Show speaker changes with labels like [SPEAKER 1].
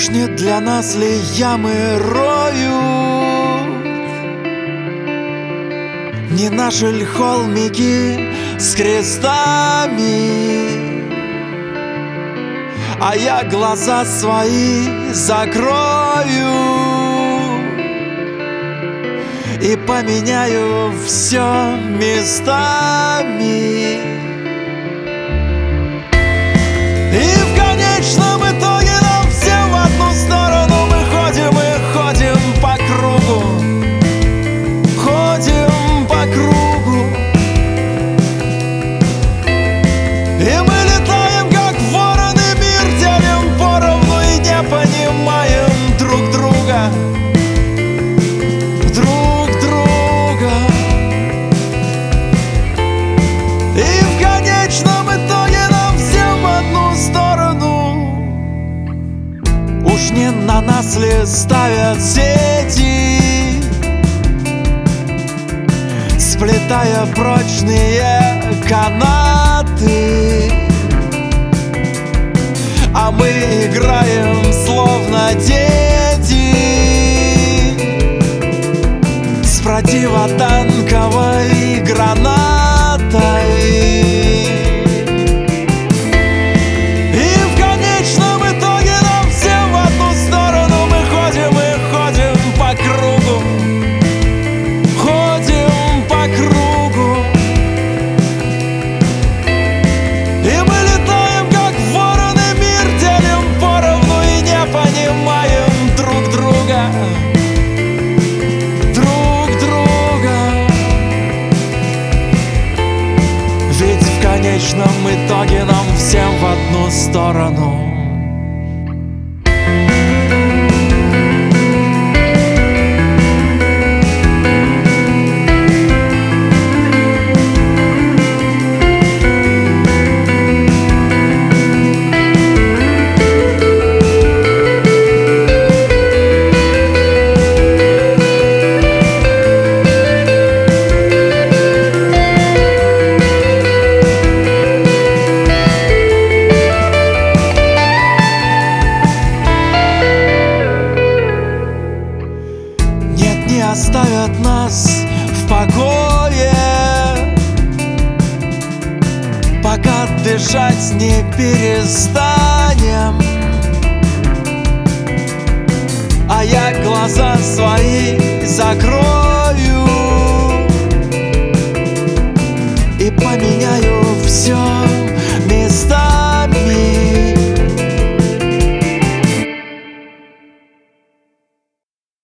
[SPEAKER 1] Уж не для нас ли ямы роют? Не наши ль холмики с крестами? А я глаза свои закрою и поменяю все местами. И в конечном итоге нам всем в одну сторону мы ходим и ходим по кругу. Ходим по кругу. И мы летаем, как вороны, мир делим поровну и не понимаем друг друга. Друг друга. И в конечном итоге нам всем в одну сторону. Уж не на нас ли ставят сети, сплетая прочные канаты, а мы играем словно дети с противотанковой гранатой. И в конечном итоге нам всем в одну сторону мы ходим и ходим по кругу. Ходим по кругу. И мы летаем, как вороны, мир делим поровну и не понимаем друг друга. Друг друга. Ведь в конечном итоге нам всем в одну сторону. Не оставят нас в покое, пока дышать не перестанем. А я глаза свои закрою и поменяю все местами.